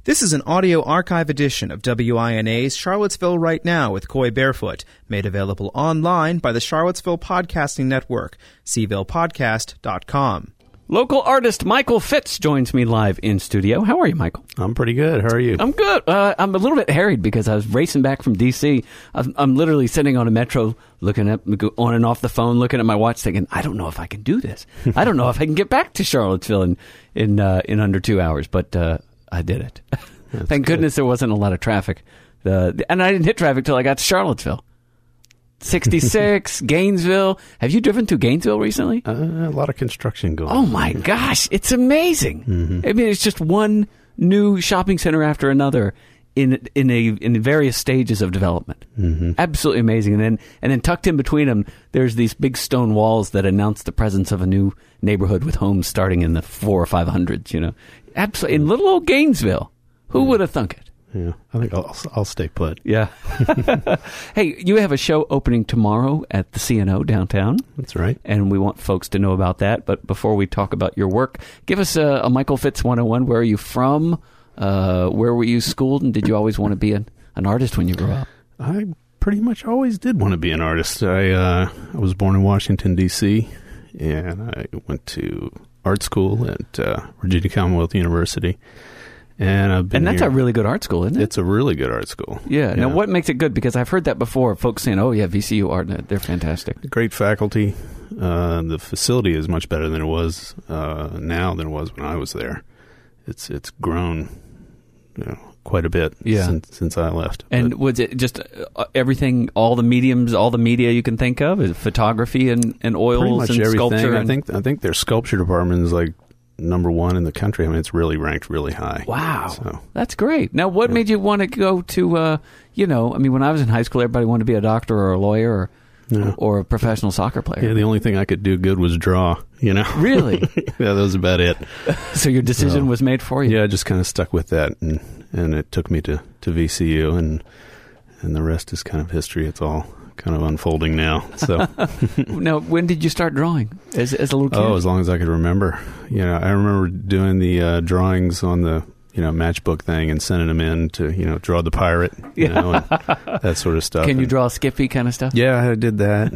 This is an audio archive edition of WINA's Charlottesville Right Now with Coy Barefoot, made available online by the Charlottesville Podcasting Network, cvillePodcast.com. Local artist Michael Fitz joins me live in studio. How are you, Michael? I'm pretty good. How are you? I'm good. I'm a little bit harried because I was racing back from D.C. I'm literally sitting on a metro, looking at on and off the phone, looking at my watch, thinking, I don't know if I can do this. I don't know if I can get back to Charlottesville in under 2 hours, but I did it. Thank goodness there wasn't a lot of traffic. And I didn't hit traffic till I got to Charlottesville. 66, Gainesville. Have you driven through Gainesville recently? A lot of construction going on. Oh, my gosh. It's amazing. Mm-hmm. I mean, it's just one new shopping center after another in various stages of development. Mm-hmm. Absolutely amazing. And then tucked in between them, there's these big stone walls that announce the presence of a new neighborhood with homes starting in the 400s or 500s, you know. Absolutely. In little old Gainesville. Who would have thunk it? Yeah, I think I'll stay put. Yeah. Hey, you have a show opening tomorrow at the CNO downtown. That's right. And we want folks to know about that. But before we talk about your work, give us a Michael Fitz 101. Where are you from? Where were you schooled? And did you always want to be an artist when you grew up? I pretty much always did want to be an artist. I was born in Washington, D.C., and I went to art school at Virginia Commonwealth University. And that's a really good art school, isn't it? It's a really good art school. Yeah. Now, what makes it good? Because I've heard that before. Folks saying, "Oh, yeah, VCU art, they're fantastic." Great faculty. The facility is much better than it was now than it was when I was there. It's grown, quite a bit since I left. And was it just everything, all the mediums, all the media you can think of? Is it photography and oils and sculpture? I think their sculpture department is like number one in the country. I mean, it's really ranked really high. Wow. So, that's great. Now, what made you want to go to, I mean, when I was in high school, everybody wanted to be a doctor or a lawyer or a professional soccer player. Yeah, the only thing I could do good was draw, Really? Yeah, that was about it. So your decision was made for you? Yeah, I just kind of stuck with that, and it took me to VCU, and the rest is kind of history. It's all kind of unfolding now. So, now, when did you start drawing as a little kid? Oh, as long as I could remember. I remember doing the drawings on the matchbook thing and sending them in to draw the pirate, and that sort of stuff. Can you draw Skippy kind of stuff? Yeah, I did that.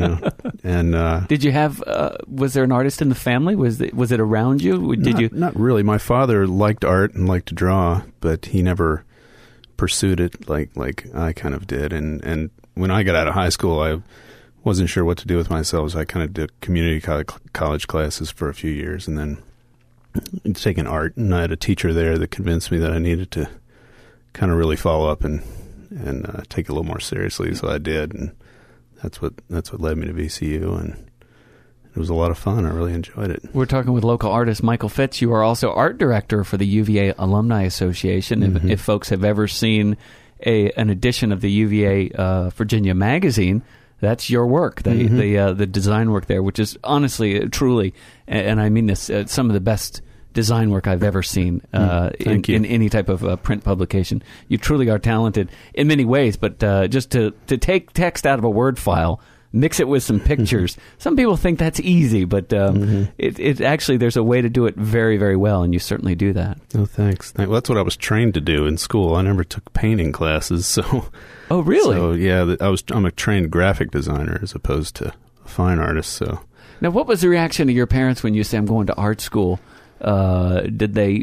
And did you have? Was there an artist in the family? Was it around you? Not really. My father liked art and liked to draw, but he never pursued it like I kind of did. And when I got out of high school, I wasn't sure what to do with myself, so I kind of did community college classes for a few years, and then taken art. And I had a teacher there that convinced me that I needed to kind of really follow up and take it a little more seriously. So I did, and that's what led me to VCU, and it was a lot of fun. I really enjoyed it. We're talking with local artist Michael Fitz. You are also art director for the UVA Alumni Association. Mm-hmm. If folks have ever seen an edition of the UVA Virginia magazine, that's your work, the design work there, which is honestly, truly, and I mean this, some of the best design work I've ever seen in any type of print publication. You truly are talented in many ways, but just to take text out of a Word file, mix it with some pictures. Some people think that's easy, but it actually, there's a way to do it very, very well, and you certainly do that. Oh, thanks. Well, that's what I was trained to do in school. I never took painting classes, so... Oh, really? So, yeah, I'm a trained graphic designer as opposed to a fine artist, so... Now, what was the reaction of your parents when you say, I'm going to art school? Did they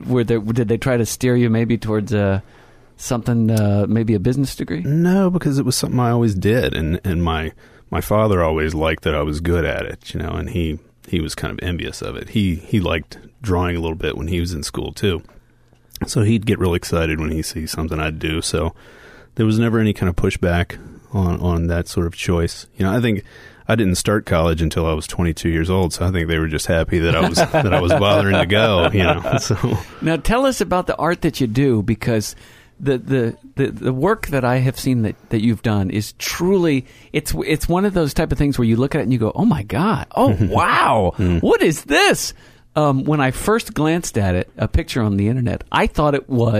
try to steer you maybe towards something, maybe a business degree? No, because it was something I always did, and my father always liked that I was good at it, and he was kind of envious of it. He liked drawing a little bit when he was in school too, so he'd get real excited when he sees something I'd do. So there was never any kind of pushback on that sort of choice. I think I didn't start college until I was 22 years old, so I think they were just happy that I was bothering to go. So now tell us about the art that you do, because the work that I have seen that you've done is truly, it's one of those type of things where you look at it and you go, oh my God, oh wow, what is this? When I first glanced at it, a picture on the internet, I thought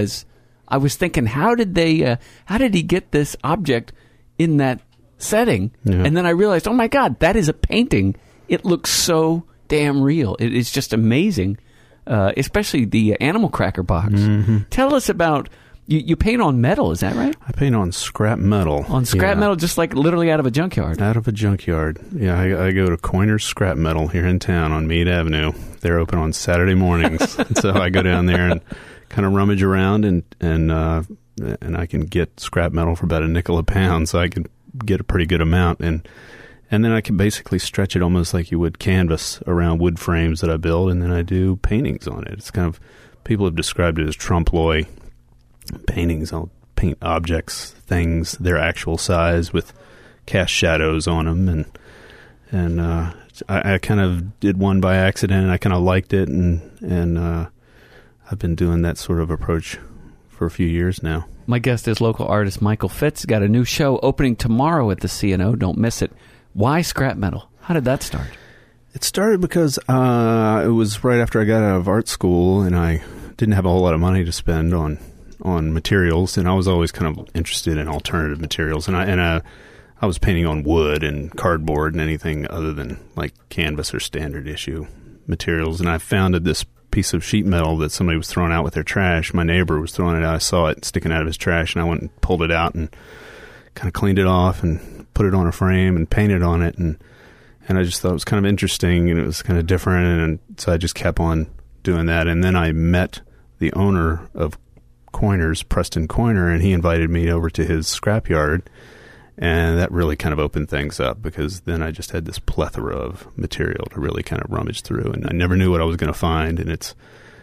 I was thinking, how did he get this object in that setting? Yeah. And then I realized, oh my God, that is a painting. It looks so damn real. It is just amazing. especially the animal cracker box. Mm-hmm. Tell us about, you paint on metal, is that right? I paint on scrap metal. On scrap metal, just like literally out of a junkyard. Out of a junkyard. Yeah, I go to Coiner's Scrap Metal here in town on Meade Avenue. They're open on Saturday mornings. So I go down there and kind of rummage around, and I can get scrap metal for about $0.05 a pound, so I can get a pretty good amount. And then I can basically stretch it almost like you would canvas around wood frames that I build, and then I do paintings on it. It's kind of, people have described it as trompe-l'oeil paintings. I'll paint objects, things, their actual size with cast shadows on them, and I kind of did one by accident, and I kind of liked it, and I've been doing that sort of approach for a few years now. My guest is local artist Michael Fitz. Got a new show opening tomorrow at the CNO. Don't miss it. Why scrap metal? How did that start? It started because it was right after I got out of art school, and I didn't have a whole lot of money to spend on materials, and I was always kind of interested in alternative materials, and I was painting on wood and cardboard and anything other than like canvas or standard issue materials, and I found this piece of sheet metal that somebody was throwing out with their trash. My neighbor was throwing it out. I saw it sticking out of his trash, and I went and pulled it out and kind of cleaned it off and put it on a frame and painted on it, and I just thought it was kind of interesting, and it was kind of different, and so I just kept on doing that. And then I met the owner of Coiner's, Preston Coiner, and he invited me over to his scrapyard, and that really kind of opened things up, because then I just had this plethora of material to really kind of rummage through, and I never knew what I was going to find, and it's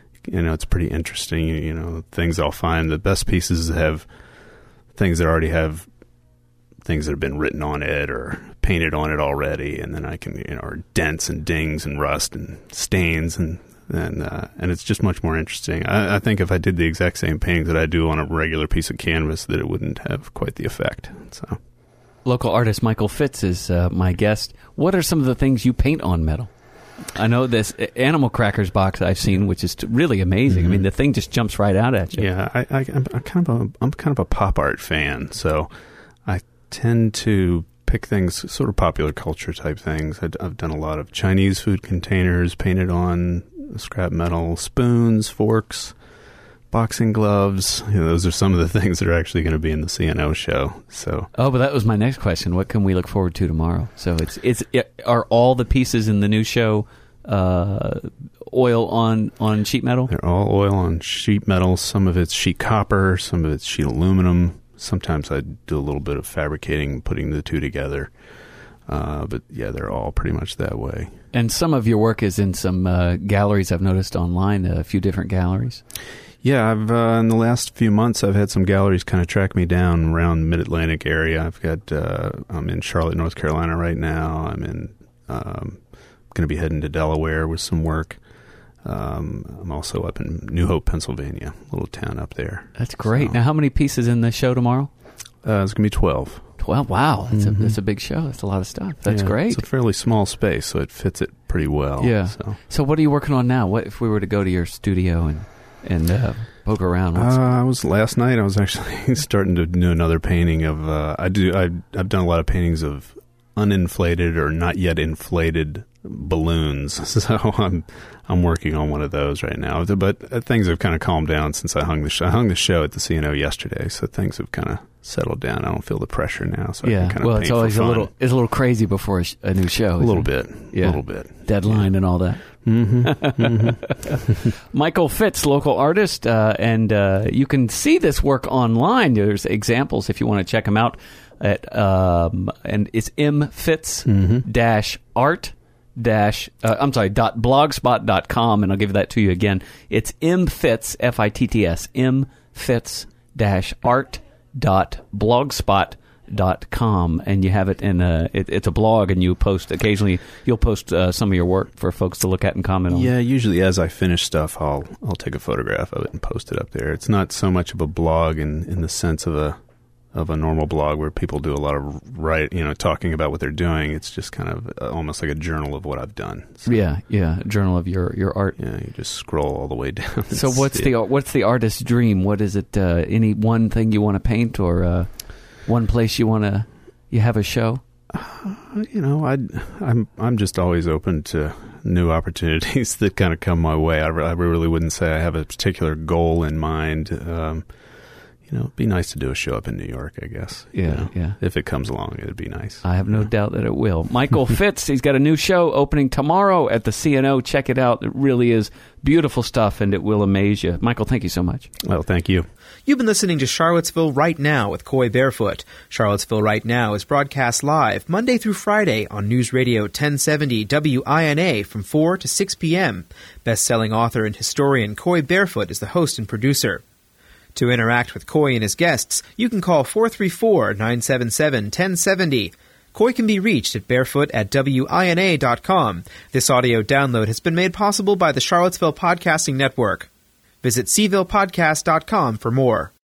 pretty interesting. Things I'll find, the best pieces have things that already have things that have been written on it or painted on it already, and then I can, or dents and dings and rust and stains, and it's just much more interesting. I think if I did the exact same painting that I do on a regular piece of canvas, that it wouldn't have quite the effect. So, local artist Michael Fitz is my guest. What are some of the things you paint on metal? I know this animal crackers box I've seen, which is really amazing. Mm-hmm. I mean, the thing just jumps right out at you. Yeah, I'm kind of a pop art fan, so I tend to pick things, sort of popular culture type things. I've done a lot of Chinese food containers painted on scrap metal, spoons, forks, boxing gloves. Those are some of the things that are actually going to be in the CNO show. So, but that was my next question. What can we look forward to tomorrow? So are all the pieces in the new show oil on sheet metal? They're all oil on sheet metal. Some of it's sheet copper, some of it's sheet aluminum. Sometimes I do a little bit of fabricating, putting the two together. But yeah, they're all pretty much that way. And some of your work is in some galleries I've noticed online, a few different galleries. Yeah, I've in the last few months, I've had some galleries kind of track me down around Mid-Atlantic area. I've got, I'm in Charlotte, North Carolina right now. I'm going to be heading to Delaware with some work. I'm also up in New Hope, Pennsylvania, a little town up there. That's great. So, now, how many pieces in the show tomorrow? It's going to be 12. 12? Wow. That's a big show. That's a lot of stuff. That's great. It's a fairly small space, so it fits it pretty well. Yeah. So what are you working on now? What if we were to go to your studio and poke around? Last night I was actually starting to do another painting of I've done a lot of paintings of uninflated or not yet inflated balloons. So I'm working on one of those right now. But things have kind of calmed down since I hung the show. I hung the show at the CNO yesterday, so things have kind of settled down. I don't feel the pressure now, so I can kind of paint it's always for fun. It's a little crazy before a new show. A little bit. Deadline and all that. Mm-hmm. Mm-hmm. Michael Fitz, local artist, and you can see this work online. There's examples if you want to check them out at and it's mfitz-art. .blogspot.com, and I'll give that to you again. It's mfitz, F-I-T-T-S, mfitz-art.blogspot.com, and you have it in it's a blog, and you post occasionally. You'll post some of your work for folks to look at and comment on. Yeah, usually as I finish stuff, I'll take a photograph of it and post it up there. It's not so much of a blog in the sense of a normal blog where people do a lot of talking about what they're doing. It's just kind of almost like a journal of what I've done. So, a journal of your art. Yeah, you just scroll all the way down. So what's the artist's dream? What is it? Any one thing you want to paint, or one place you have a show? I'm just always open to new opportunities that kind of come my way. I really wouldn't say I have a particular goal in mind. It'd be nice to do a show up in New York, I guess. Yeah. If it comes along, it'd be nice. I have no doubt that it will. Michael Fitz, he's got a new show opening tomorrow at the CNO. Check it out. It really is beautiful stuff, and it will amaze you. Michael, thank you so much. Well, thank you. You've been listening to Charlottesville Right Now with Coy Barefoot. Charlottesville Right Now is broadcast live Monday through Friday on News Radio 1070 WINA from 4 to 6 p.m. Best-selling author and historian Coy Barefoot is the host and producer. To interact with Coy and his guests, you can call 434-977-1070. Coy can be reached at barefoot@wina.com. This audio download has been made possible by the Charlottesville Podcasting Network. Visit cvillepodcast.com for more.